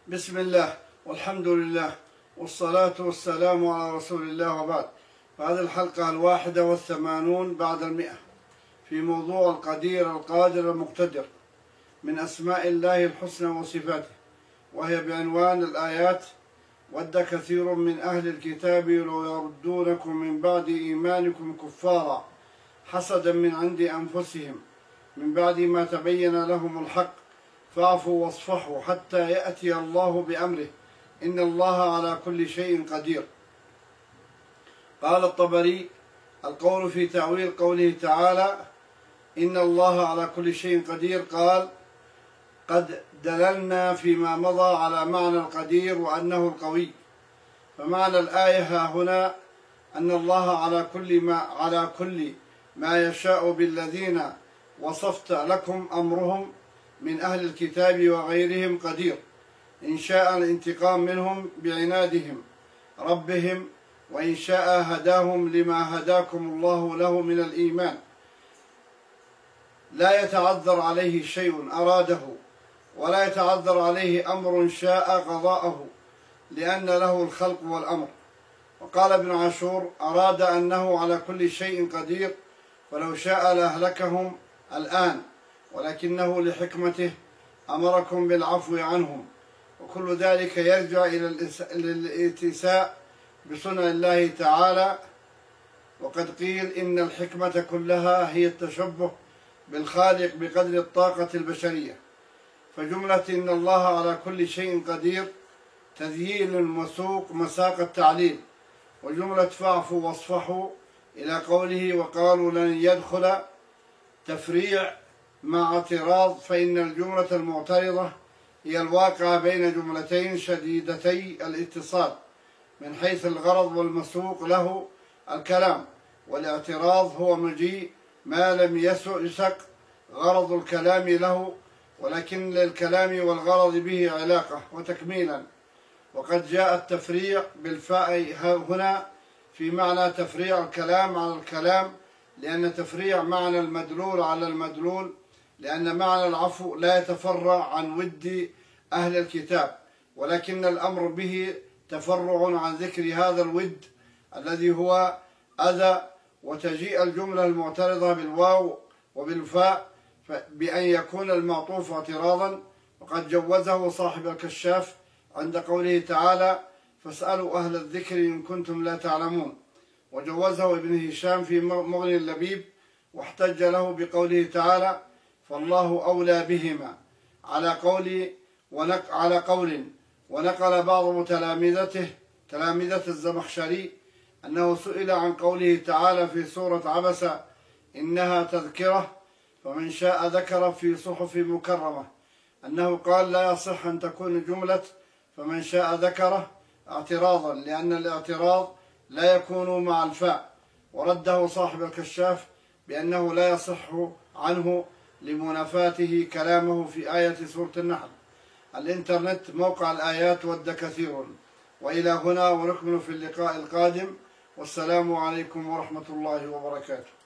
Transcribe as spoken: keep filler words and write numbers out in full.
بسم الله والحمد لله والصلاة والسلام على رسول الله وبعد. فهذه الحلقة الواحدة والثمانون بعد المئة في موضوع القدير القادر المقتدر من أسماء الله الحسنى وصفاته، وهي بعنوان الآيات: ود كثير من أهل الكتاب لو يردونكم من بعد إيمانكم كفارا حسدا من عند أنفسهم من بعد ما تبين لهم الحق فاعفوا واصفحوا حتى يأتي الله بأمره إن الله على كل شيء قدير. قال الطبري: القول في تأويل قوله تعالى إن الله على كل شيء قدير، قال: قد دللنا فيما مضى على معنى القدير وأنه القوي، فمعنى الآية ها هنا أن الله على كل ما على كل ما يشاء بالذين وصفت لكم أمرهم من أهل الكتاب وغيرهم قدير، إن شاء الانتقام منهم بعنادهم ربهم، وإن شاء هداهم لما هداكم الله له من الإيمان، لا يتعذر عليه شيء أراده ولا يتعذر عليه أمر شاء قضاءه، لأن له الخلق والأمر. وقال ابن عاشور: أراد أنه على كل شيء قدير، فلو شاء لأهلكهم الآن، ولكنه لحكمته أمركم بالعفو عنهم، وكل ذلك يرجع إلى الاتساء بصنع الله تعالى. وقد قيل إن الحكمة كلها هي التشبه بالخالق بقدر الطاقة البشرية، فجملة إن الله على كل شيء قدير تذييل وسوق مساق التعليل، وجملة فاعفوا واصفحوا إلى قوله وقالوا لن يدخل تفريع مع اعتراض، فإن الجملة المعترضة هي الواقعة بين جملتين شديدتي الاتصال من حيث الغرض والمسوق له الكلام، والاعتراض هو مجيء ما لم يسق غرض الكلام له، ولكن للكلام والغرض به علاقة وتكميلا. وقد جاء التفريع بالفاء هنا في معنى تفريع الكلام على الكلام، لأن تفريع معنى المدلول على المدلول، لأن معنى العفو لا يتفرع عن ود أهل الكتاب، ولكن الأمر به تفرع عن ذكر هذا الود الذي هو أذى، وتجيء الجملة المعترضة بالواو وبالفاء بأن يكون المعطوف اعتراضا، وقد جوزه صاحب الكشاف عند قوله تعالى فاسألوا أهل الذكر إن كنتم لا تعلمون، وجوزه ابن هشام في مغني اللبيب، واحتج له بقوله تعالى فالله أولى بهما على قول ونق على قول ونقل بعض تلامذته تلامذة الزمخشري أنه سئل عن قوله تعالى في سورة عبس إنها تذكرة فمن شاء ذكر في صحف مكرمة، أنه قال لا يصح أن تكون جملة فمن شاء ذكره اعتراضا، لأن الاعتراض لا يكون مع الفاء، ورده صاحب الكشاف بأنه لا يصح عنه لمنافاته كلامه في آية سورة النحل. الإنترنت موقع الآيات ود كثير. وإلى هنا ونكمل في اللقاء القادم، والسلام عليكم ورحمة الله وبركاته.